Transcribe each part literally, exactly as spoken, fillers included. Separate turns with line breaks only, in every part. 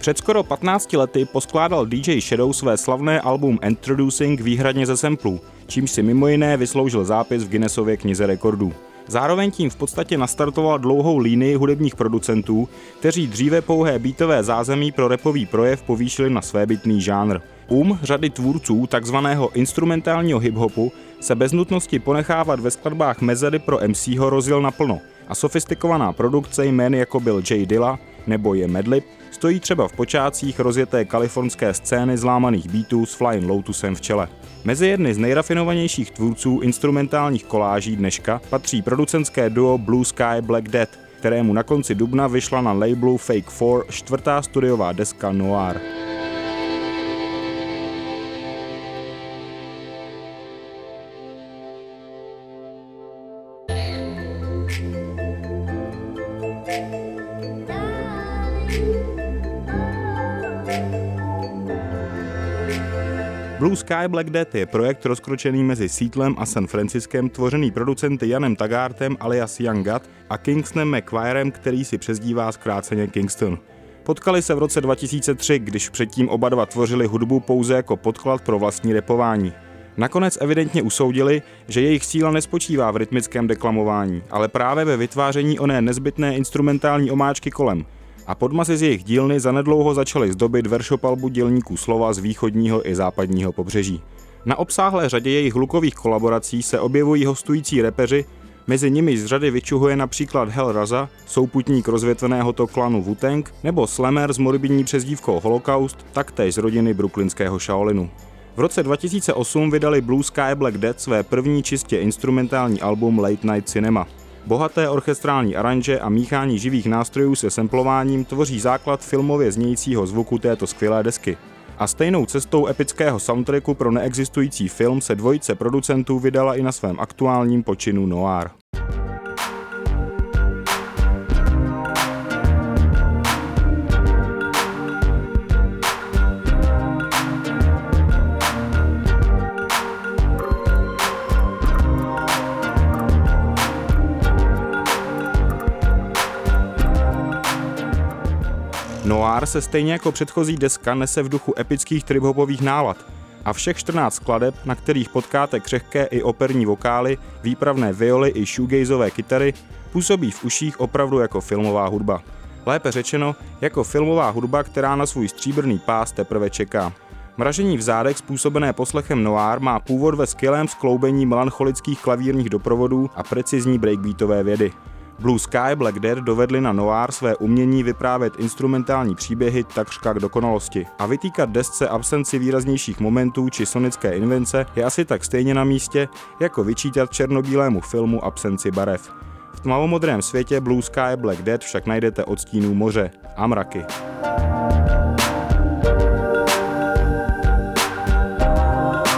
Před skoro patnácti lety poskládal D J Shadow své slavné album Introducing výhradně ze samplů, čímž si mimo jiné vysloužil zápis v Guinnessově knize rekordů. Zároveň tím v podstatě nastartoval dlouhou línii hudebních producentů, kteří dříve pouhé beatové zázemí pro rapový projev povýšili na svébytný žánr. Um řady tvůrců takzvaného instrumentálního hiphopu se bez nutnosti ponechávat ve skladbách mezery pro M C ho rozjel naplno a sofistikovaná produkce jmén jako byl J Dilla nebo je Madlib stojí třeba v počátcích rozjeté kalifornské scény zlámaných beatů s Flying Lotusem v čele. Mezi jedny z nejrafinovanějších tvůrců instrumentálních koláží dneška patří producentské duo Blue Sky Black Death, kterému na konci dubna vyšla na labelu Fake Four čtvrtá studiová deska Noir. Blue Sky Black Death je projekt rozkročený mezi Seattlem a San Franciskem, tvořený producenty Janem Taggartem alias Young God a Kingstonem McQuarrem, který si přezdívá zkráceně Kingston. Potkali se v roce dva tisíce tři, když předtím oba dva tvořili hudbu pouze jako podklad pro vlastní rapování. Nakonec evidentně usoudili, že jejich síla nespočívá v rytmickém deklamování, ale právě ve vytváření oné nezbytné instrumentální omáčky kolem. A podmazy z jejich dílny zanedlouho začaly zdobit veršopalbu dělníků slova z východního i západního pobřeží. Na obsáhlé řadě jejich hlukových kolaborací se objevují hostující rapeři, mezi nimi z řady vyčuhuje například Hell Raza, souputník rozvětveného to klanu Wu-Tang, nebo Slammer s morbidní přezdívkou Holocaust, taktéž z rodiny brooklynského Shaolinu. V roce dva tisíce osm vydali Blue Sky Black Death své první čistě instrumentální album Late Night Cinema. Bohaté orchestrální aranže a míchání živých nástrojů se samplováním tvoří základ filmově znějícího zvuku této skvělé desky. A stejnou cestou epického soundtracku pro neexistující film se dvojice producentů vydala i na svém aktuálním počinu Noir. Noir se stejně jako předchozí deska nese v duchu epických trip-hopových nálad a všech čtrnáct skladeb, na kterých potkáte křehké i operní vokály, výpravné violy i shoegazové kytary, působí v uších opravdu jako filmová hudba. Lépe řečeno, jako filmová hudba, která na svůj stříbrný pás teprve čeká. Mražení v zádech způsobené poslechem Noir má původ ve skvělém skloubení melancholických klavírních doprovodů a precizní breakbeatové vědy. Blue Sky Black Death dovedli na Noir své umění vyprávět instrumentální příběhy takřka k dokonalosti. A vytýkat desce absenci výraznějších momentů či sonické invence je asi tak stejně na místě, jako vyčítat černobílému filmu absenci barev. V tmavomodrém světě Blue Sky Black Death však najdete odstínů moře a mraky.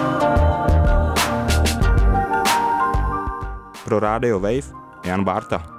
Pro Radio Wave Jan Bárta.